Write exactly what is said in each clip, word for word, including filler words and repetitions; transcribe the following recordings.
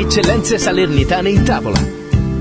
eccellenze salernitane in tavola.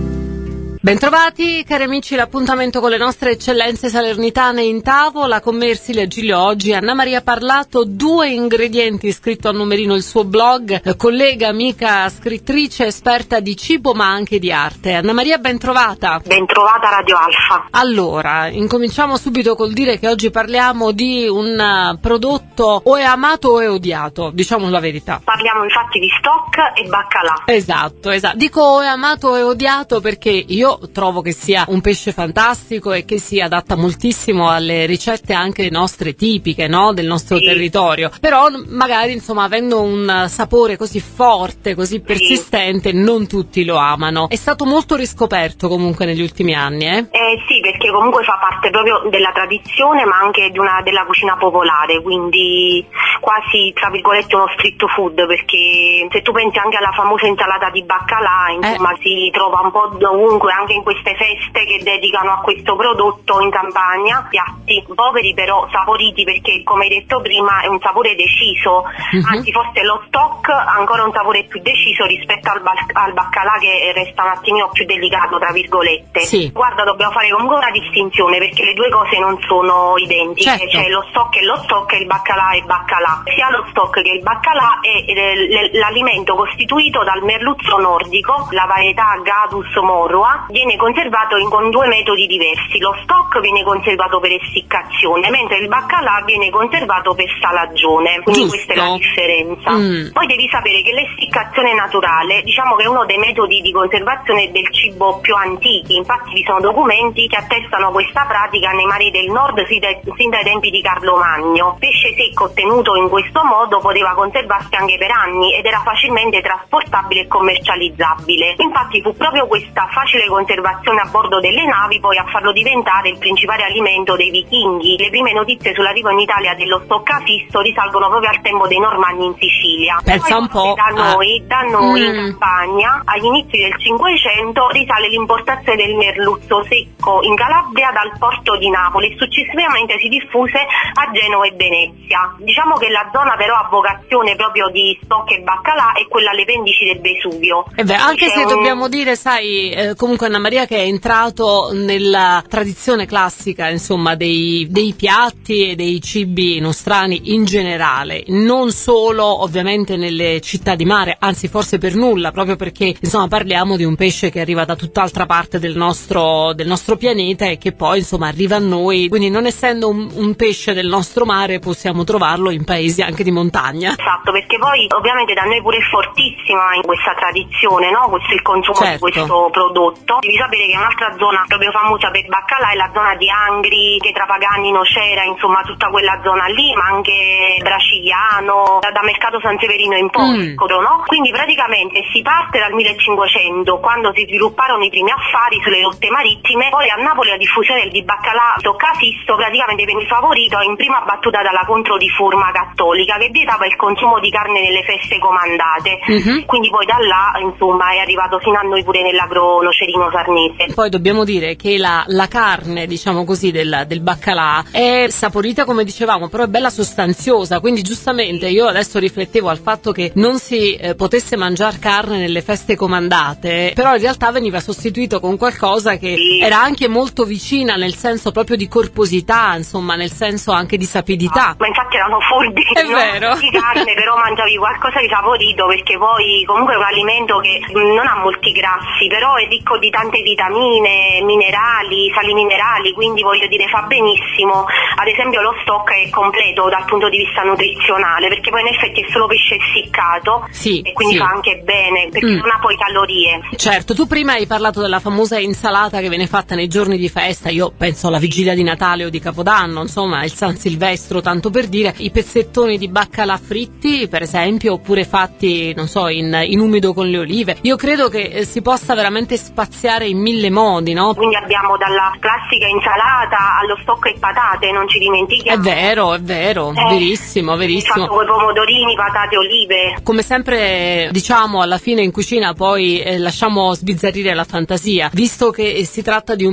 Bentrovati cari amici, l'appuntamento con le nostre eccellenze salernitane in tavola. Con me Ersilia Giglio oggi, Anna Maria Parlato, due ingredienti, scritto a numerino il suo blog, collega, amica, scrittrice, esperta di cibo ma anche di arte. Anna Maria, bentrovata. Bentrovata Radio Alfa. Allora, incominciamo subito col dire che oggi parliamo di un prodotto o è amato o è odiato, diciamo la verità. Parliamo infatti di stock e baccalà. Esatto, esatto. Dico o è amato o è odiato perché io trovo che sia un pesce fantastico e che si adatta moltissimo alle ricette anche nostre tipiche, no? Del nostro sì. territorio, però magari insomma avendo un sapore così forte, così persistente, sì. non tutti lo amano. È stato molto riscoperto comunque negli ultimi anni, eh? Eh sì, perché comunque fa parte proprio della tradizione ma anche di una, della cucina popolare, quindi quasi tra virgolette uno street food, perché se tu pensi anche alla famosa insalata di baccalà, insomma eh. si trova un po' dovunque, anche in queste feste che dedicano a questo prodotto in Campania, piatti poveri però saporiti, perché come hai detto prima è un sapore deciso, uh-huh. anzi forse lo stock ha ancora un sapore più deciso rispetto al, bal- al baccalà, che resta un attimino più delicato tra virgolette. Sì. Guarda, dobbiamo fare comunque una distinzione perché le due cose non sono identiche, certo. cioè lo stock è lo stock e il baccalà è baccalà. Sia lo stock che il baccalà è eh, l'alimento costituito dal merluzzo nordico, la varietà Gadus morua, viene conservato in, con due metodi diversi. Lo stock viene conservato per essiccazione, mentre il baccalà viene conservato per salagione, quindi Giusto. questa è la differenza. Mm. Poi devi sapere che l'essiccazione naturale, diciamo che è uno dei metodi di conservazione del cibo più antichi, infatti vi sono documenti che attestano questa pratica nei mari del nord sin dai, sin dai tempi di Carlo Magno. Pesce secco ottenuto in questo modo poteva conservarsi anche per anni ed era facilmente trasportabile e commercializzabile. Infatti fu proprio questa facile conservazione a bordo delle navi poi a farlo diventare il principale alimento dei vichinghi. Le prime notizie sull'arrivo in Italia dello stoccafisso risalgono proprio al tempo dei Normanni in Sicilia. Pensa poi, un po'. Da noi, da noi mm. in Campania, agli inizi del Cinquecento, risale l'importazione del merluzzo secco in Calabria dal porto di Napoli e successivamente si diffuse a Genova e Venezia. Diciamo che la zona però a vocazione proprio di stock e baccalà è quella alle pendici del Vesuvio. Eh beh, anche C'è se un... dobbiamo dire, sai, eh, comunque Anna Maria, che è entrato nella tradizione classica, insomma, dei, dei piatti e dei cibi nostrani in generale, non solo ovviamente nelle città di mare, anzi forse per nulla, proprio perché insomma parliamo di un pesce che arriva da tutt'altra parte del nostro, del nostro pianeta e che poi insomma arriva a noi, quindi non essendo un, un pesce del nostro mare possiamo trovarlo in paesi anche di montagna. Esatto, perché poi ovviamente da noi pure è fortissima in questa tradizione, no? Questo è il consumo certo. di questo prodotto. Devi sapere che un'altra zona proprio famosa per baccalà è la zona di Angri, che tra Pagani, Nocera, insomma tutta quella zona lì, ma anche Bracigliano, da, da Mercato San Severino in poi, mm. no? Quindi praticamente si parte dal millecinquecento, quando si svilupparono i primi affari sulle rotte marittime, poi a Napoli la diffusione di baccalà stoccafisso praticamente venne favorito in prima battuta dalla controriforma cattolica, che vietava il consumo di carne nelle feste comandate, mm-hmm. quindi poi da là insomma è arrivato fino a noi pure nell'agro nocerino sarnese. Poi dobbiamo dire che la, la carne, diciamo così, del, del baccalà è saporita come dicevamo, però è bella sostanziosa, quindi giustamente io adesso riflettevo al fatto che non si eh, potesse mangiare carne nelle feste comandate, però in realtà veniva sostituito con qualcosa che sì. era anche molto vicina nel senso proprio di corposità, insomma nel senso anche di sapidità. Ah, ma infatti erano furbi, è no? vero. Di carne, però mangiavi qualcosa di saporito, perché poi comunque è un alimento che non ha molti grassi, però è ricco di tante vitamine, minerali, sali minerali, quindi voglio dire fa benissimo. Ad esempio lo stock è completo dal punto di vista nutrizionale, perché poi in effetti è solo pesce essiccato, sì, e quindi sì. fa anche bene, perché mm. non ha poi calorie. Certo, tu prima hai parlato della famosa insalata che viene fatta nei giorni di festa, io penso alla vigilia di Natale o di Capodanno, insomma il San Silvestro, tanto per dire, i pezzettoni di baccalà fritti per esempio, oppure fatti non so in, in umido con le olive. Io credo che eh, si possa veramente spaziare in mille modi, no? Quindi abbiamo dalla classica insalata allo stock e patate, non ci dimentichiamo. È vero, è vero, eh, verissimo, verissimo. Fatto con pomodorini, patate, olive. Come sempre diciamo alla fine in cucina poi eh, lasciamo sbizzarrire la fantasia, visto che si tratta di un pesce che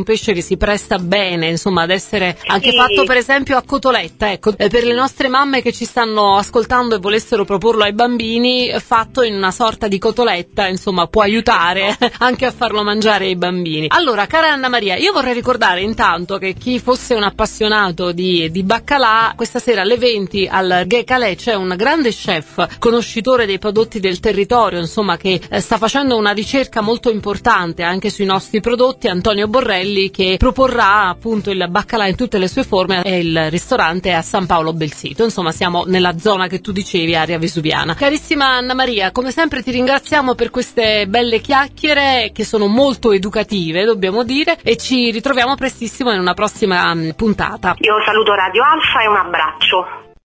si presta bene, insomma, ad essere anche Sì. fatto per esempio a cotoletta, ecco, eh, per le nostre mamme che ci stanno ascoltando e volessero proporlo ai bambini, eh, fatto in una sorta di cotoletta, insomma, può aiutare anche a farlo mangiare ai bambini. Allora, cara Anna Maria, io vorrei ricordare intanto che chi fosse un appassionato di, di baccalà, questa sera alle venti al Gay Calais c'è un grande chef, conoscitore dei prodotti del territorio, insomma, che eh, sta facendo una ricerca molto importante anche sui nostri prodotti, Antonio Borrelli, che proporrà appunto il baccalà in tutte le sue forme, e il ristorante è a San Paolo Belsito, insomma siamo nella zona che tu dicevi, area vesuviana. Carissima Anna Maria, come sempre ti ringraziamo per queste belle chiacchiere che sono molto educative, dobbiamo dire, e ci ritroviamo prestissimo in una prossima mm, puntata. Io saluto Radio Alfa e un abbraccio.